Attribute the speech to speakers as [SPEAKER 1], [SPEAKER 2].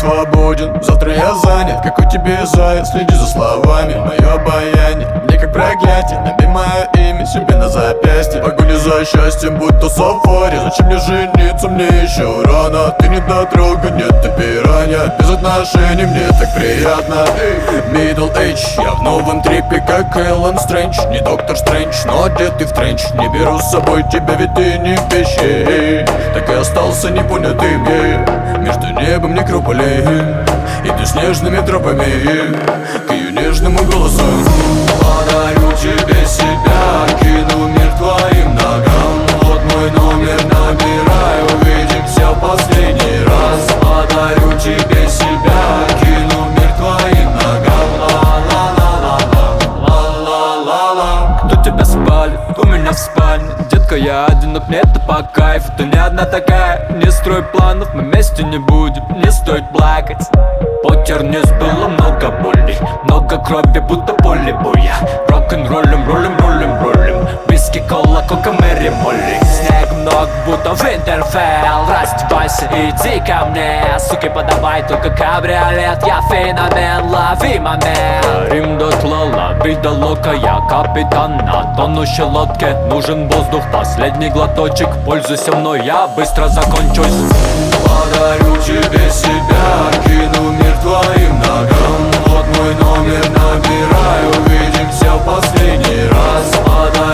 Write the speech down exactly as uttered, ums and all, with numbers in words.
[SPEAKER 1] свободен, завтра я занят. Какой тебе заяц, следи за словами. Мое обаяние, мне как проклятие. Набей мое имя себе на запястье. Погоня за счастьем, будь то сафари. Зачем мне жениться, мне еще рано. Ты не дотрога, нет, ты пиранья. Без отношений мне так приятно. Middle Age, я в новом трипе, как Эллен Стрэндж. Не Доктор Стрэндж, но одетый в тренч. Не беру с собой тебя, ведь ты не вещей. Так и остался непонятым я между небом некрополей. Иду снежными тропами к ее нежному голосу.
[SPEAKER 2] Подарю тебе себя, кину мир твоим ногам. Вот мой номер, набирай, увидимся в последний раз. Подарю тебе себя, кину мир твоим ногам. Ла-ла-ла-ла-ла-ла-ла-ла.
[SPEAKER 3] Кто тебя спалит? У меня в спальне. Детка, я одинок, мне это по кайфу. Ты не одна такая, не строй планов. Мы вместе не будем, не стоит плакать. Покер не сбыло много боли, много крови, будто поле боя. Рок-н-роллем, роллем, роллем, роллем. Виски, кола, кока, Мэри, Молли. Снег много, будто Винтерфелл. Раздевайся, иди ко мне. Суки, подавай только кабриолет. Я феномен, лови момент. Рим дотла, лови до лока. Я капитан на тонущей лодке. Нужен воздух, последний глоточек. Пользуйся мной, я быстро закончусь.
[SPEAKER 2] Подарю тебе себя, кину мир твоим ногам. Вот мой номер, набирай, увидимся в последний раз. Подарю